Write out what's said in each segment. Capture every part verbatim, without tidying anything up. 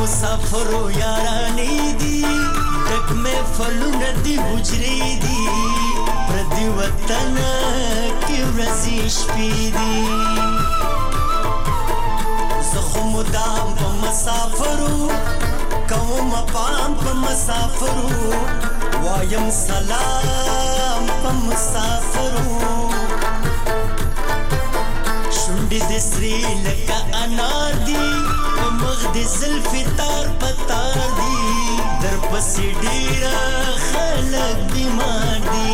مسافرو یارانی دی دک میں فلون دی حجری دی پردی وطن کی ورزی شپی دی زخم دام پا مسافرو قوم پام پا مسافرو وایم سلام پا مسافرو شنڈی دی سری لکا انار دی مغ دی زلفی تار پتار دی در پسی ڈیرا خلق بیمار دی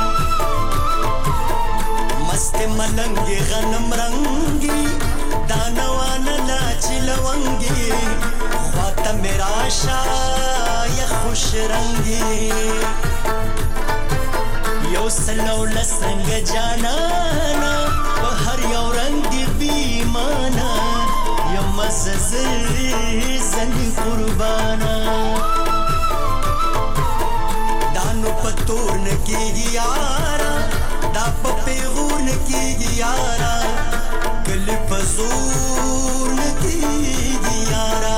مست ملنگی غنم رنگی دانوانا لاچی لونگی خواتا میرا شای خوش رنگی یو سلو لسنگ جانانا بہر یو رنگ دی بیمانا یو مززر زنی قربانا دانو پتور نکی گیارا دا پپیغور نکی گیارا کل پزور نکی گیارا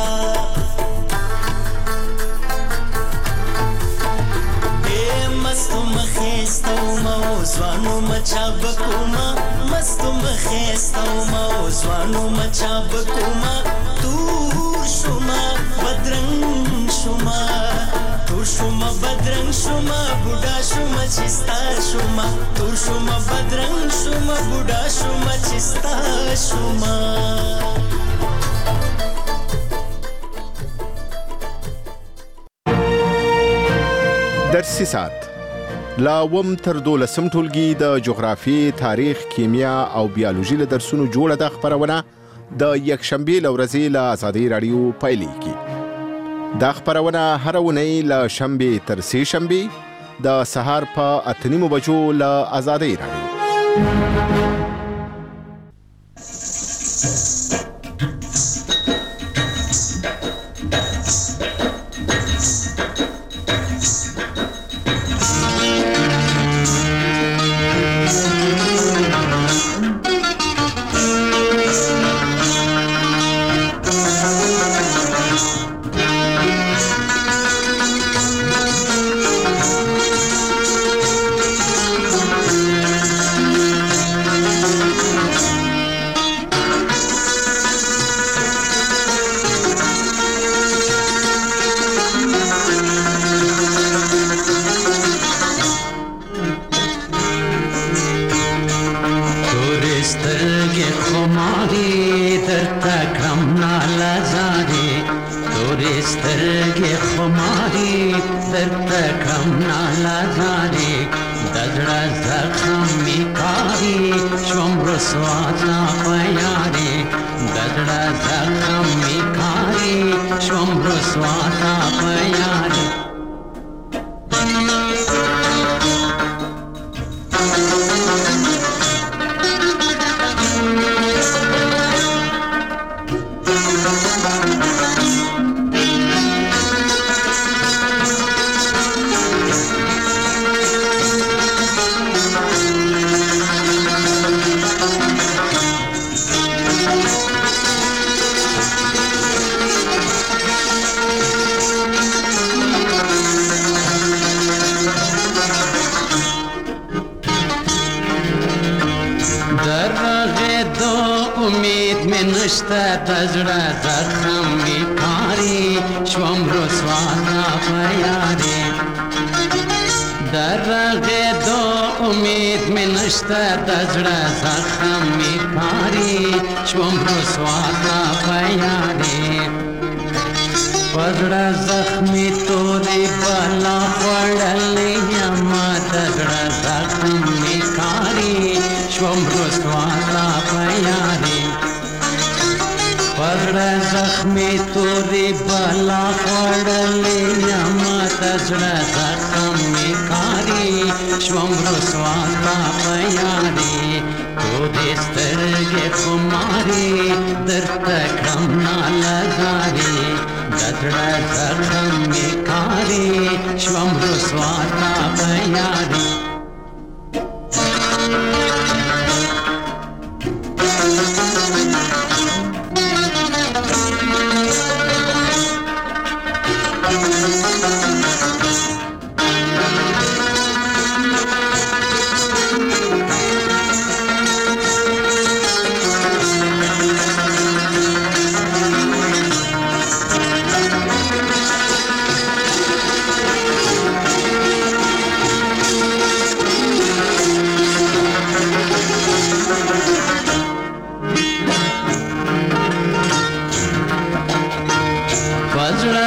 اے مستو مخیستو موزوانو مچا بکوما مستو مخیستو موزوانو مچا بکوما تور شما بدرنگ شما تور شما بدرنگ شما بودا شما چستا شما تور شما بدرنگ شما بودا شما چستا شما درسي ساعت لا وم تر دولسم ټولګي د جغرافي تاریخ کیمیا او بیولوژي له درسونو جوړه د خبرونه د یکشنبه لورځي له آزادي رادیو پایلیږي دا خبرونه هر ونی له شنبه تر سه شنبه د سهار په اتنیمو بجو له آزادي رادیو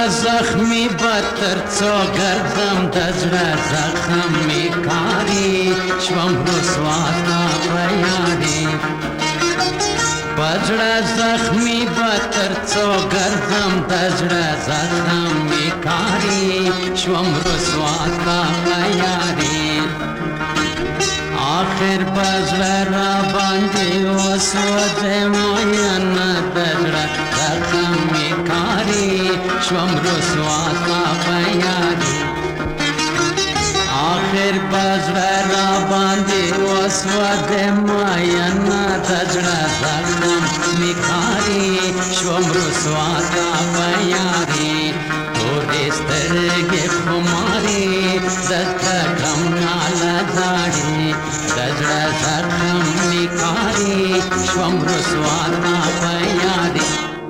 زخمی بدتر څو ګرځم د زړه زخم می کاری شوم رسوا تا په یاري بزړه زخمی بدتر څو ګرځم د زړه زخم می کاری شوم رسوا تا په یاري آخر بزړه را باندې وسوځه مین د زړه زخم می کاری شوم رسوا تا په یاري آخر بزړه را باندې وسوځه مین د زړه زخم می کاری شوم رسوا تا په یاري تورې سترګې خماري دته کم ناله زاړي د زړه زخم می کاری شوم رسوا تا په یاري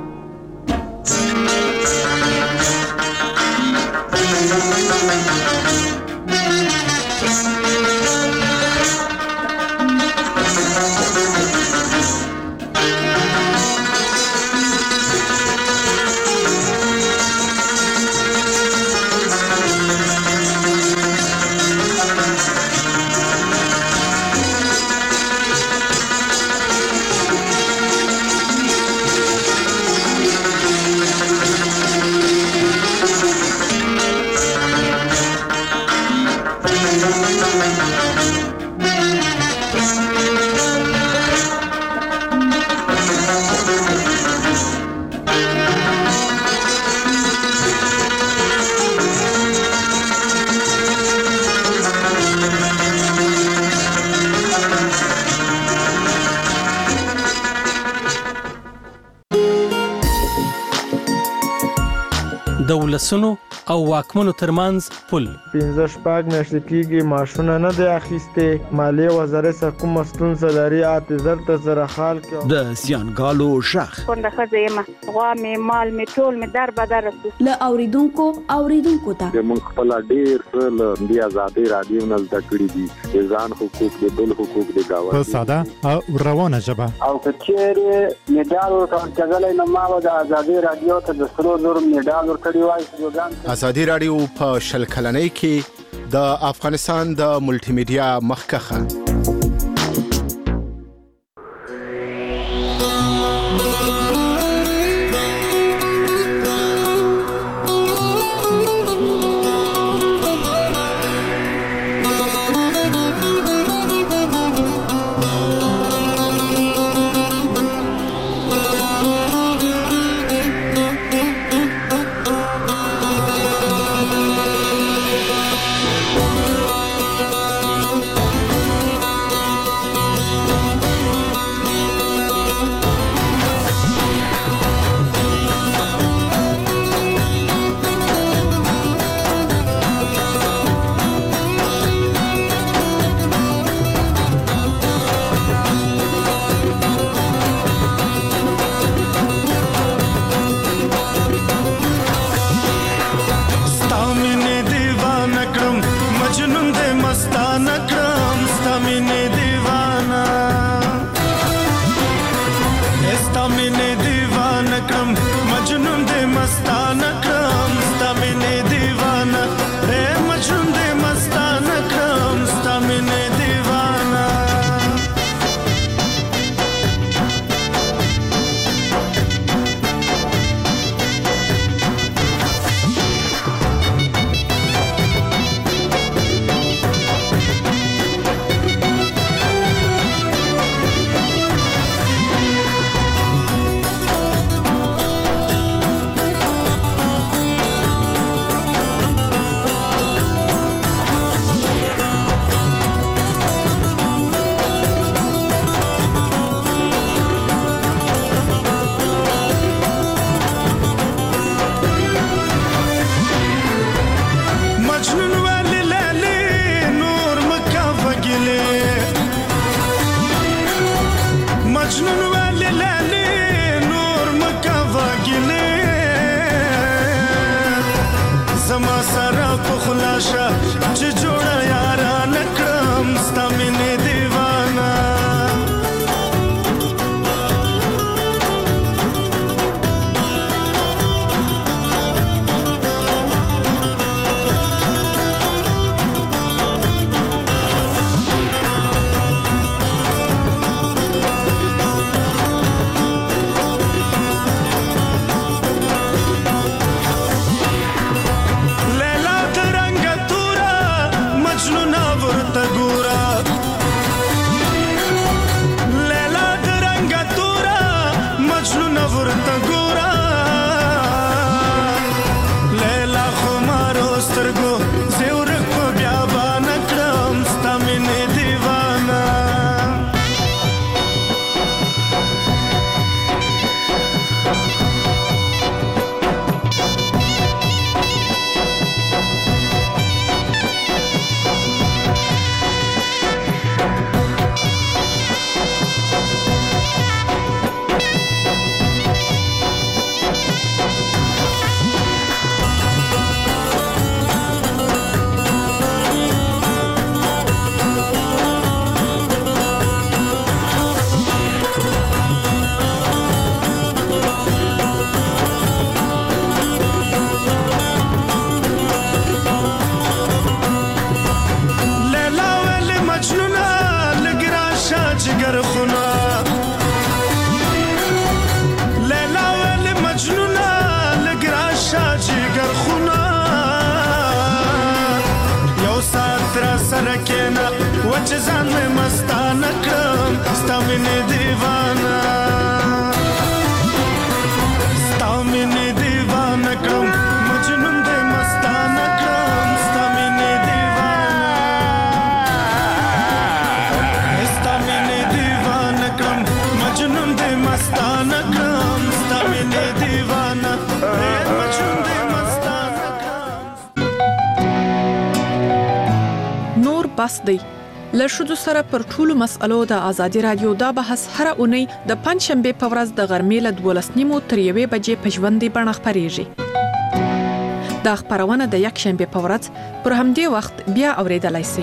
د ولسونو او واکمنو ترمنځ پل پنځه شپږ میاشتې کېږي معاشونه نه دی اخیستې مالیې وزارت څخه کومه ستونزه لري اته زر ته زره خال کې د زیانګالو شخ کونډه ښځه یم غوا مې مال مې ټول مې در بدر رسو له اوریدونکو اوریدونکو ته موږ خپل ډېر څه له دې آزادۍ رادیو نه زده کړي دي د ځان حقوق د بل حقوق د گاونډي په ساده او روانه ژبه او کچېرې میډال ورکړل نو ما د آزادۍ رادیو ته د سرو زر میډال ورکړی وای ازادي رادیو په شل کلنۍ کې د افغانستان د ملټي میډیا مخکخه مې مستانه کړم ستا مینې دیوانه ستا مینې دیوانه کړم مجنون دې مستانه کړم ستا مینې دیوانه ستا مینې دیوانه کړم مجنون دې مستانه کړم ستا مینې دیوانه مجنون دې مستانه کړم. نور بس دی له ښځو سره پر ټولو مسألو د ازادي رادیو دا بحث هره اونۍ د پنځشنبې په ورځ د غرمې له دولس نیمو تر یوې بجې په ژوندۍ بڼه خپرېږي. دا خپرونه د یکشنبې په ورځ پر همدې وخت بیا اورېدلای شئ.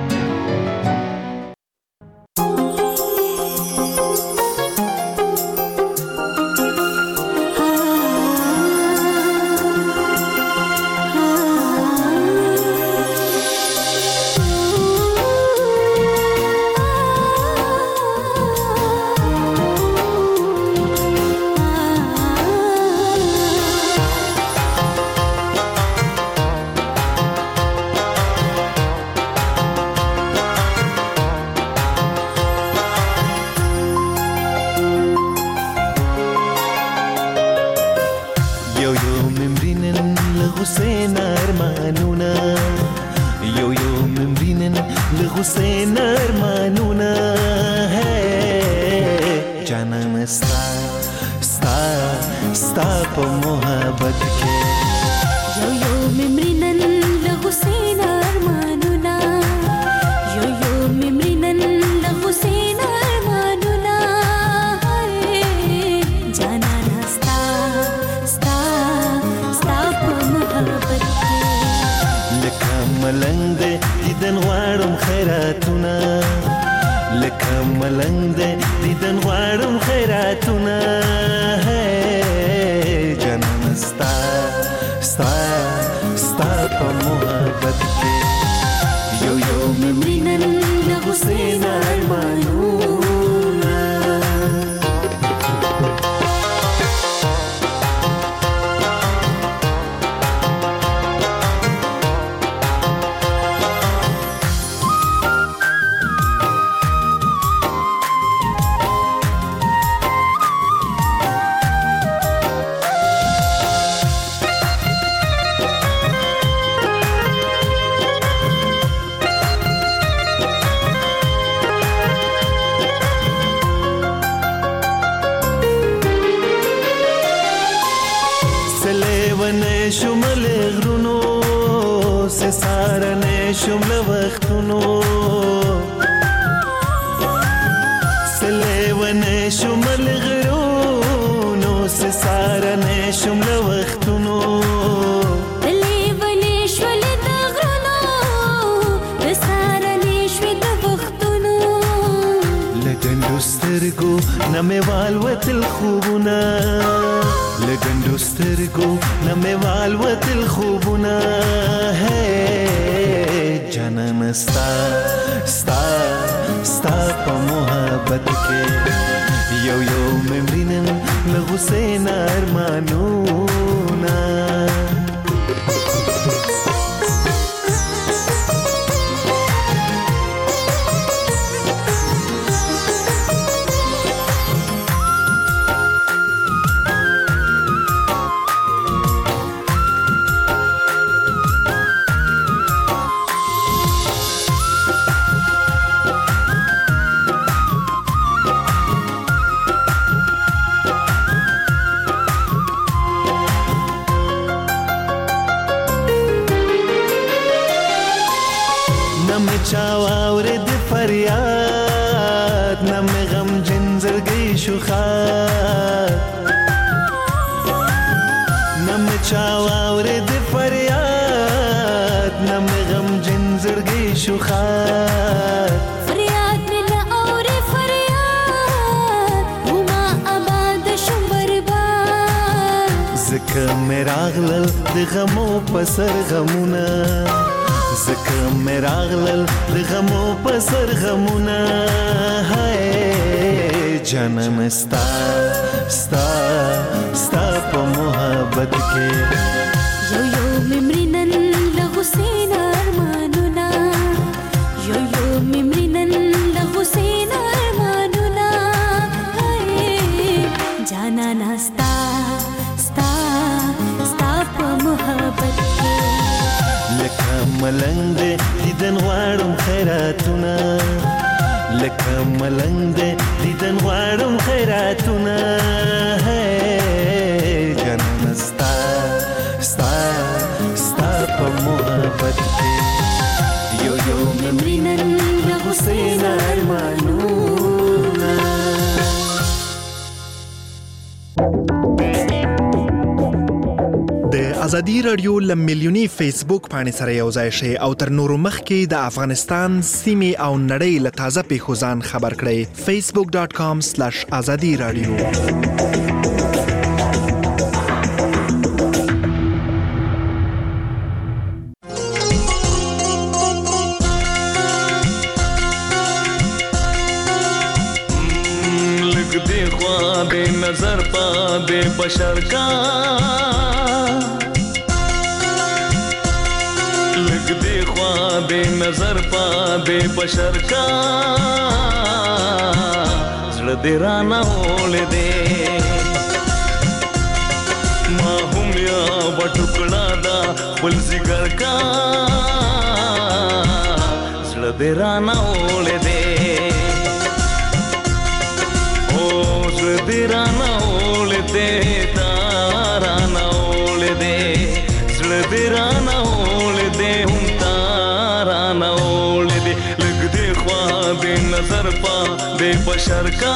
زکه مراغلل د غمو پسر غمونه زکه مراغلل د غمو پسر غمونه هاي جانم ستا ستا ستا په محبت کې یو یو ممرنن لغسین ارمانونه یو یو ممرنن ملنګ دې دیدن غواړم خیراتونه جنان ستا ستا ستا په محبت کې یو یو مینن د حسین ارمانونه د ازادي رادیو لمیلیونی فیسبوک باندې سره یو ځای شي او تر نورو مخکې د افغانستان سیمې او نړۍ له تازه پیښو ځان خبر کړئ facebook dot com slash azadi radio لګ دې خوا دې نظر پا دې بشر کا दे नजर पा दे बशर का जड़ दे राना होले दे माहुम या बटुकड़ा दा फुल जिगर का जड़ दे राना होले दे ओ जड़ दे राना होले दे तारा ना होले दे जड़ दे राना होले दे नजर पा दे बशर का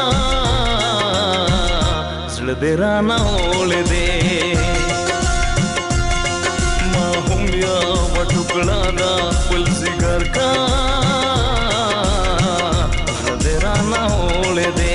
जड़ दे राना होले दे माहुम या बटुकड़ा दा फुल जिगर का जड़ दे राना होले दे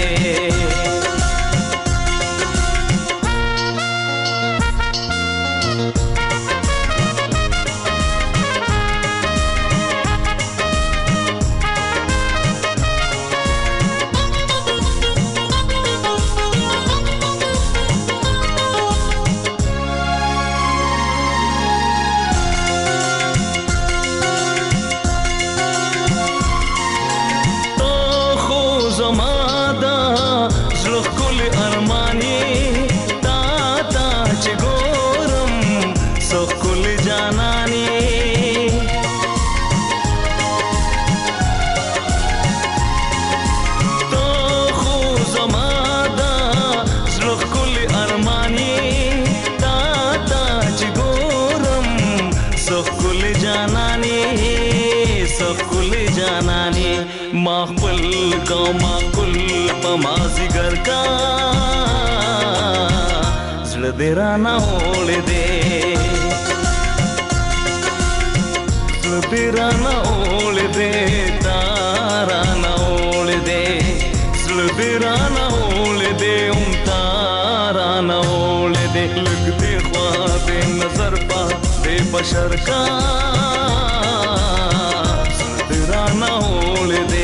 माखबल का माकुल पमाजिगर का जड़ दे राना होले दे जड़ दे राना होले दे तारा ना होले दे जड़ दे राना होले दे उम तारा ना होले दे लग दे ख्वाब नजर पा दे बशर का जड़ दे राना होले दे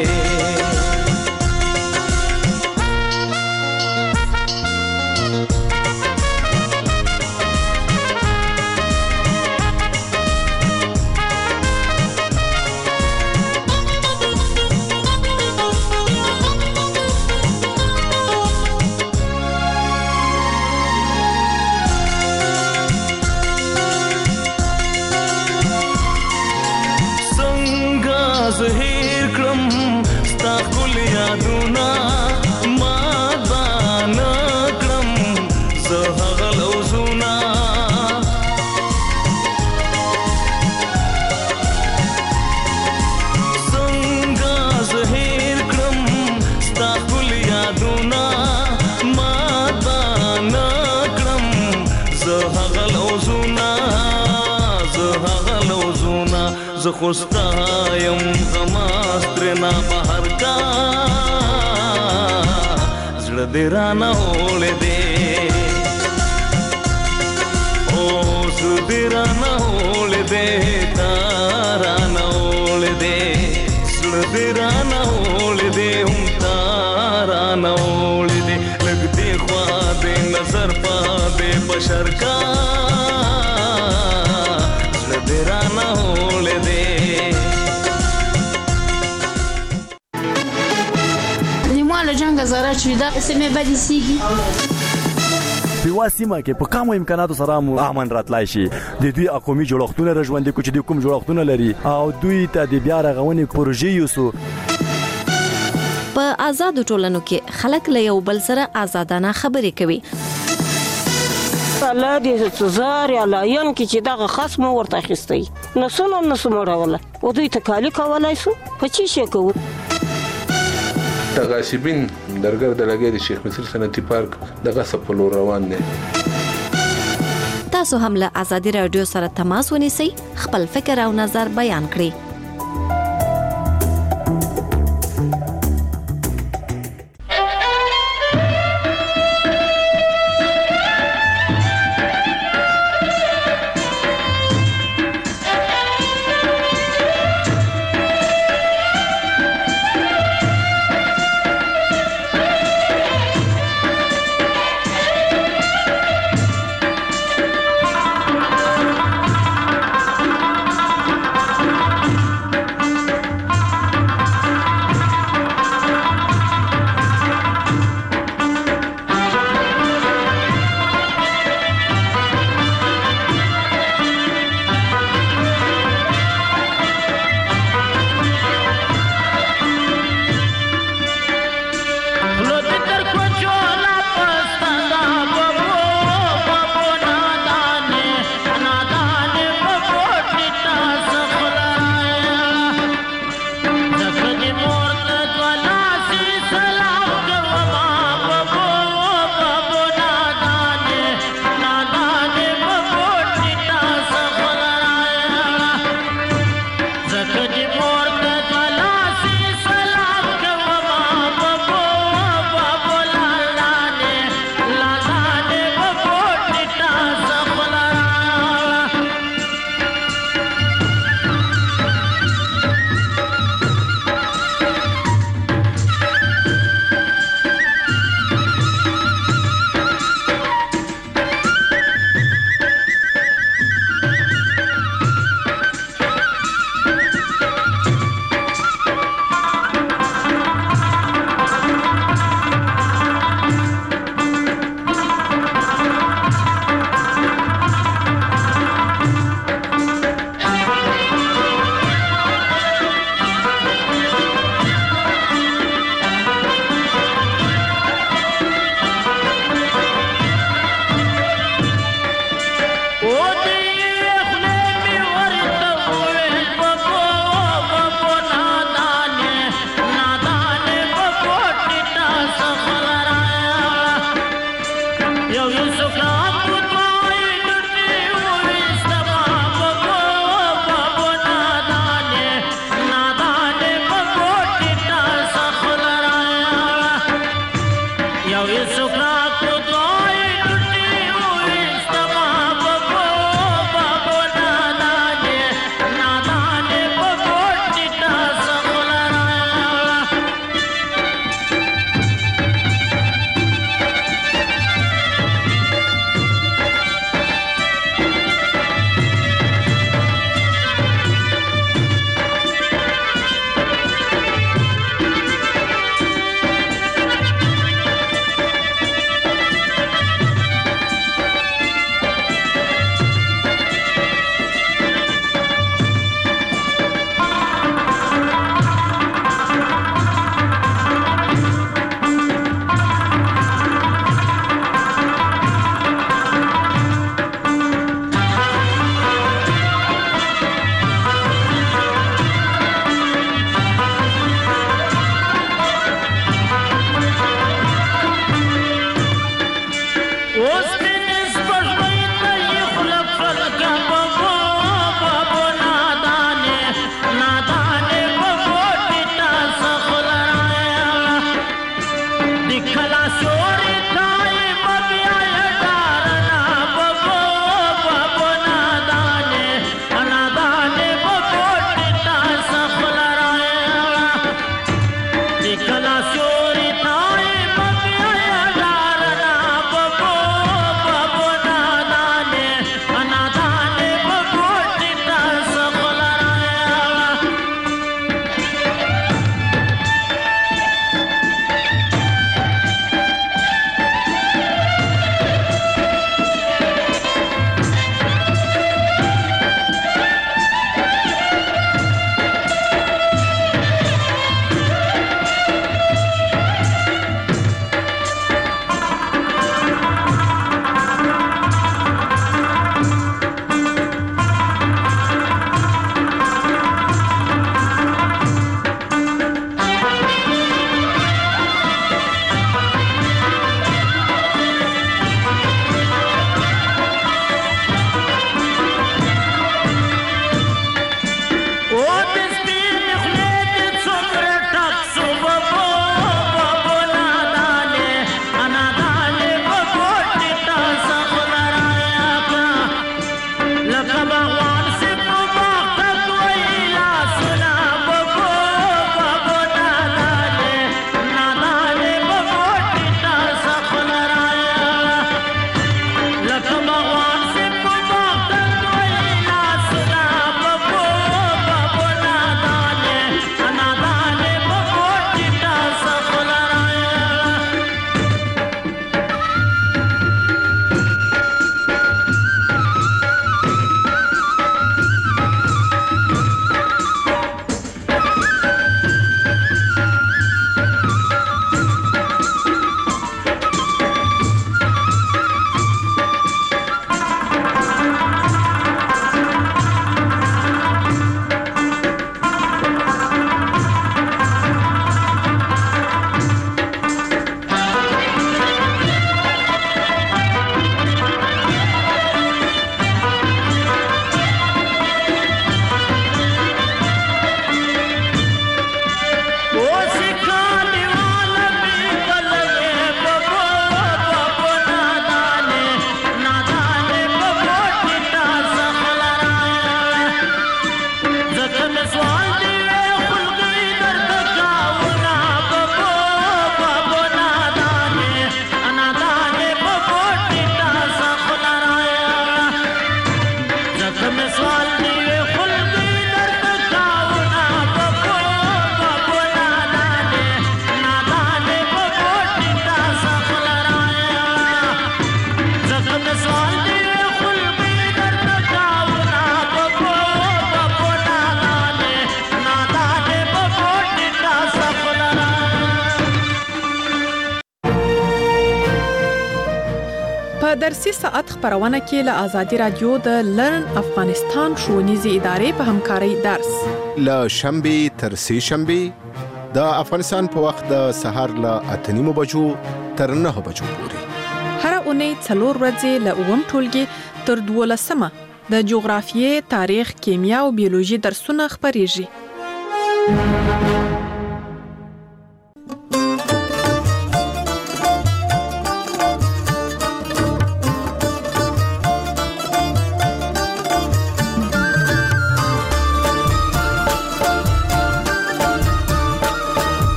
ظهیر کړم ستا ټول یادونه ما ځان کړم زه هغه لوزونه څنګه ظهیر کړم ستا ټول یادونه ما ځان کړم زه هغه لوزونه زه هغه لوزونه زه خوستا یم غماسترنا بهر کا زړه دې رانا هولې دې او زړه دې رانا هولې دې تارا نه هولې دې زړه دې رانا هولې دې هم تارا نه هولې دې لګ دې خوا دې نظر پا دې بشر کا زړه دې رانا هولې دې جنگ زراعت شویده سیمه بدی سیگی په واسمه کې په کومو امکاناتو سره مو امن راتلای شي د دوی اقومي جوړښتونه رژوندې کوچ دي کوم جوړښتونه لري او دوی ته د بیا رغونې پروژې یوسو په آزادو ټولنو کې خلک له یو بل سره آزادانه خبرې کوي. الله دې زار یا لاین کې چې دغه خصم ورته اخیستی نو څونه نسو مړوله او دوی ته کالي کولای سو په چی شي کوو. تغاشبین درګر د لګي د شیخ مصر صنعتي پارک دغه سپلو روان دي. تاسو هم له آزادي رادیو سره تماس ونیسئ، خپل فکر او نظر بیان کړئ. په درسي ساعت خبرونه کې له آزادي رادیو د لرن افغانستان ښوونیزې ادارې په همکارۍ درس له شنبه تر سه شنبه د افغانستان په وخت د سهار له اته نیمو بجو تر نه بجو پورې هر اونۍ څلور ورځې له اووم ټولګي تر دولسمه د جغرافیې، تاریخ، کیمیا او بیولوژي درسونه خبرېږي.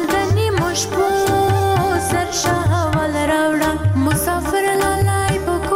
مسافر لاله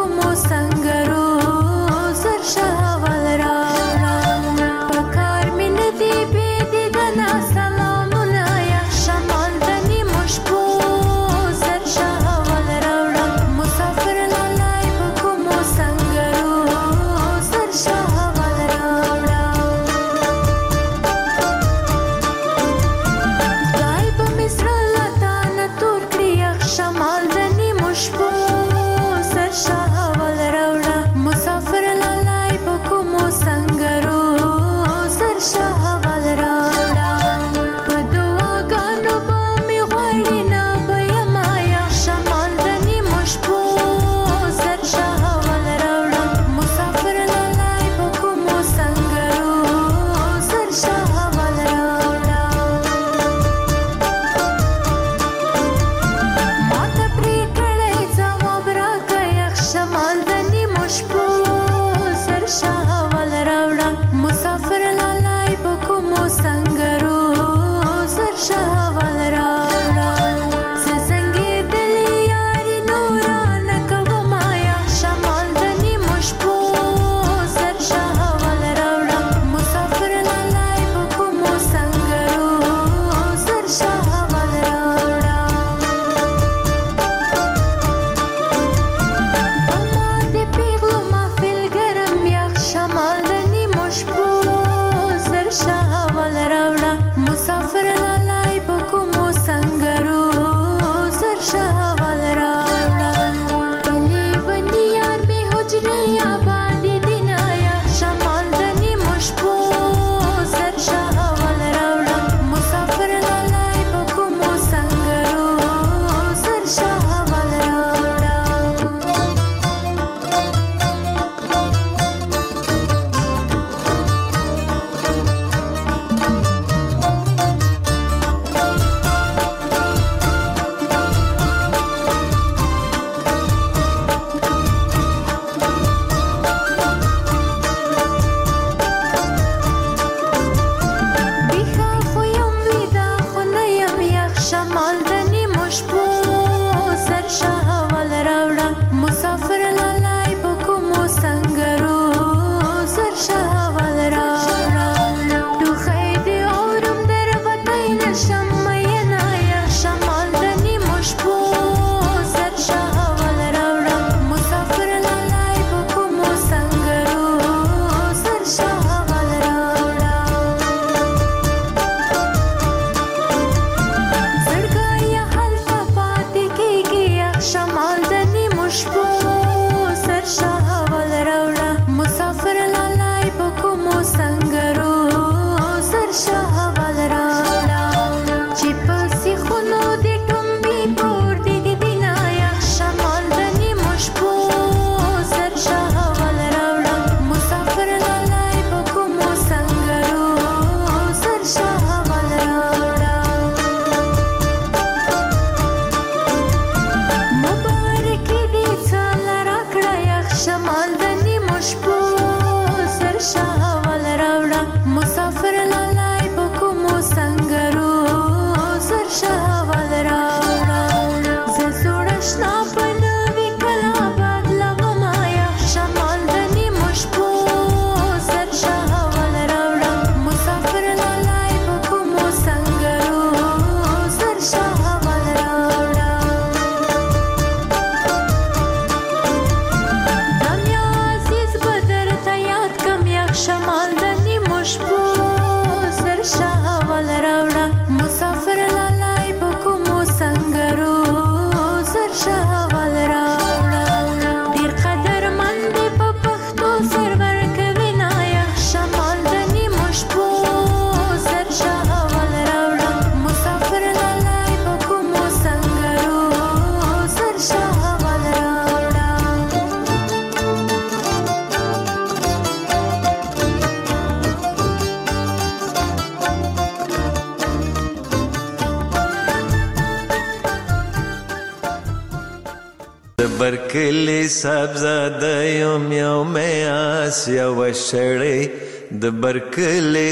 برکلی سبزاده یم یوم آسیا و شړی د برکلی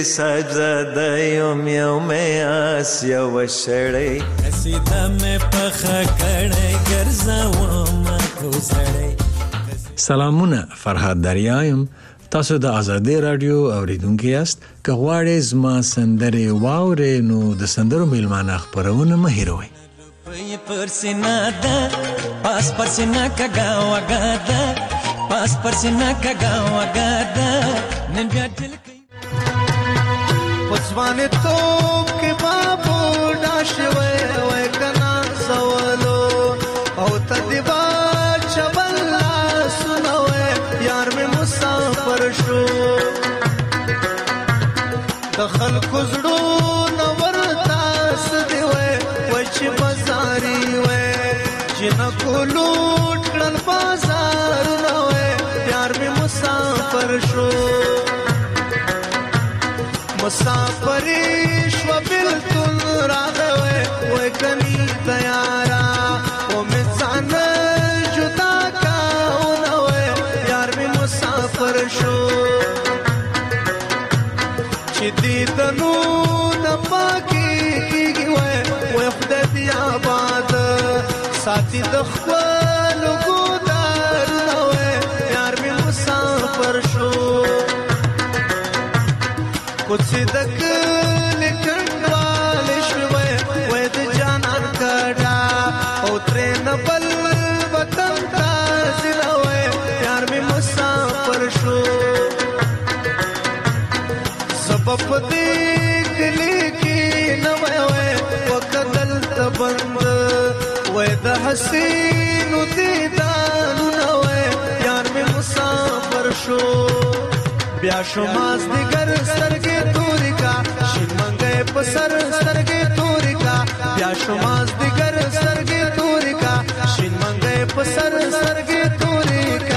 سبزاده یم یوم آسیا و شړی سیده مې پخه کړی ګرځوم کوزړی. سلامونه، فرهاد دریایم. تاسو د آزادۍ رادیو اوریدونکي یاست. که غواړئ زما سندرې واورئ نو د سندرو میلمانه خپرونه مه هېروئ. پی پر سینا ده پاس پر سینا کگا وگا ده پاس پر سینا کگا وگا ده نن بیا دل کی پسوانه توپ کې بابو داشوي وای کنا سوالو او تدبا چبلا سنوي یار مې مسافر شو دخل کوزړو نور تاس دی وای وچ بازاري وای جن کو لوټ کړل بازار نو یار مې مسافر شو مسافری شو بلتون راغوي وای کني تیارا او مې ځان جدا کاونه وای یار مې مسافر شو چې دې تنو نه پاکي کیږي وای وای خدای دې آباد ساتي د خپل ګودار نو یار مې مسافر شو کوڅې د کلي ټنډوال شوی وای د جانان کډا او ترې نه بل وطن ته ځنه وای یار مې مسافر شو سبب دې کلي کې نه وای وای وکدل ته بند وای د حسینو دیدانو نه وای یار مې مسافر شو بیا شماز دیگر سترګې توري کا شین منګې په سر سترګې توري کا بیا شماز دیگر سترګې توري کا شین منګې په سر سترګې توري کا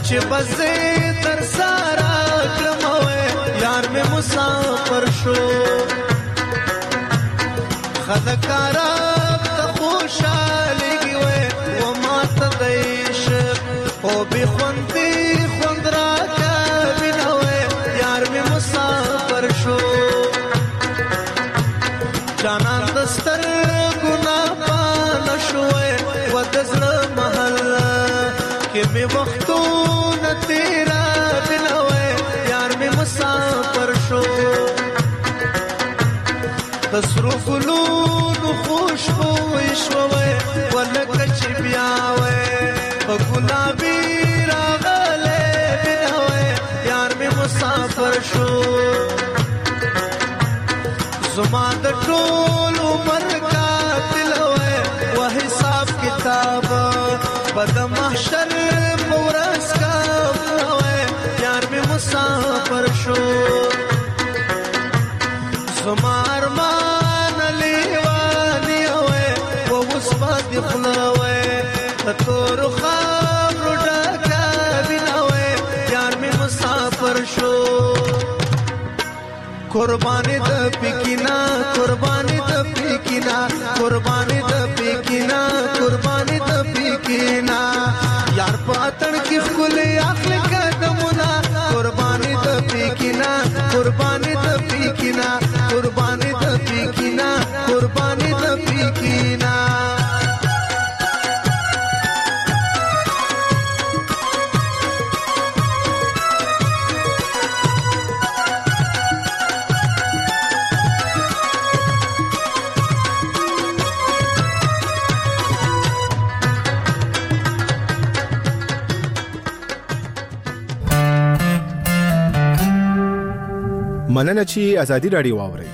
چې بزې تر سارا کړموي یار مې مسافر شو خدکارا ته خوشالېږي وې و ما ته د عشق او بې خوندې خوند راکوینه وې یار مې مسافر شو جانان د سترګو نه پانه شوی و د زړه محل کې مې وختونه تېرابینه وې یار مې مسافر شو د سرو ګلونو خوشبویي شوی و لکه چې بیا وې په ګلابي راغلی بینه وې یار مې مسافر شو زما د ټول عمر قاتل وې و حساب کتاب په د محشر په ورځ کافر وې یار مې مسافر شو زما ارمان لیواني وې و اوس باندې خوله وې د تورو خاورو ډکه وینه وې یار مې مسافر شو قربانی د پکینا قربانی د پکینا قربانی د پکینا قربانی د پکینا یار پاتن کی خل اخل قدمنا قربانی د پکینا قربانی د پکینا قربانی د پکینا قربانی د پکینا مننه چې ازادي راډیو واورئ.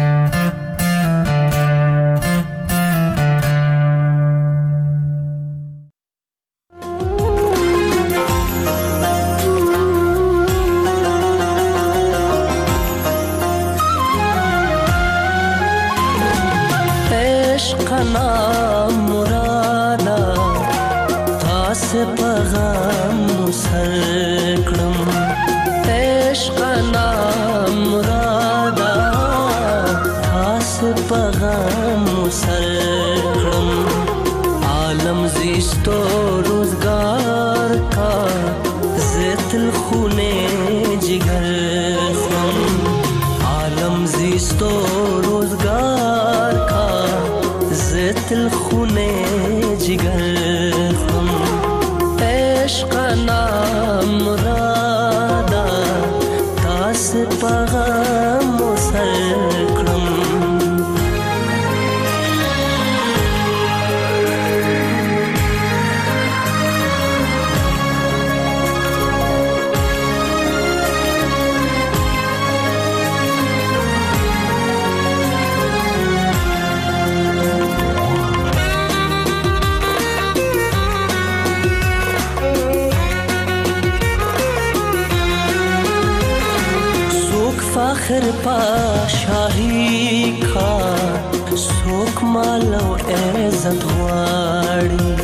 فخر پا شاہی کا سوک مالو عزت غواړي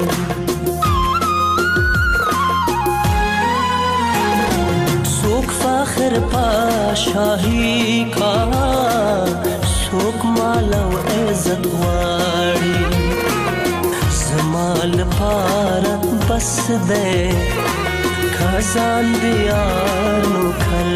سوک فخر پا شاہی کا سوک مالو عزت غواړي زمال پار بس دے خزان دیانو کھل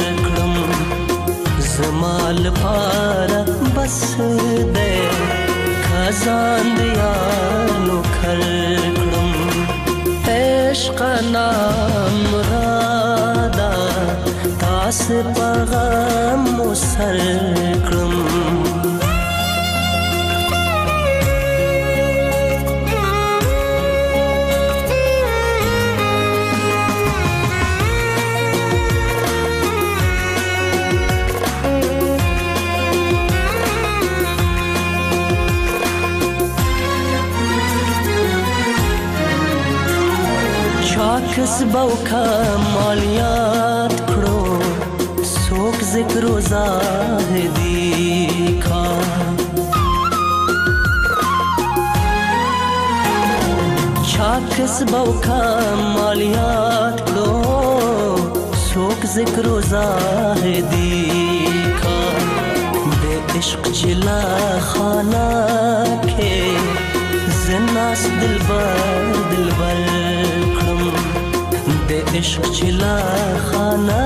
زمال پارا بس دے خزان دیانو کھرکڑم عشق نام رادا تاس پغام مسرکڑم کسبو کا مالیات کړو څوک ذکر و زاهدی کا چا کسبو کا مالیات کړو څوک ذکر و زاهدی کا د عشق چلا خانہ کې زناس دلبر دلبر کړم د عشق چلا خانہ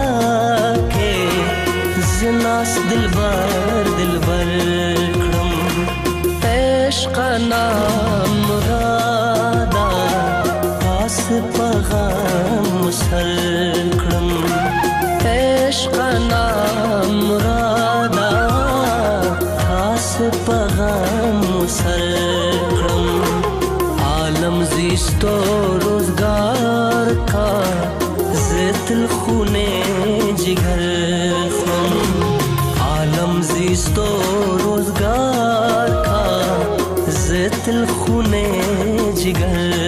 کې زناس دلبر دلبر کړم عشق نام مرادا پاس پیغام سر کړم عشق نام مرادا پاس پیغام سر کړم عالم زیستو روزگار کا زتل خونے جگر خم عالم زیستو روزگار کا زتل خونے جگر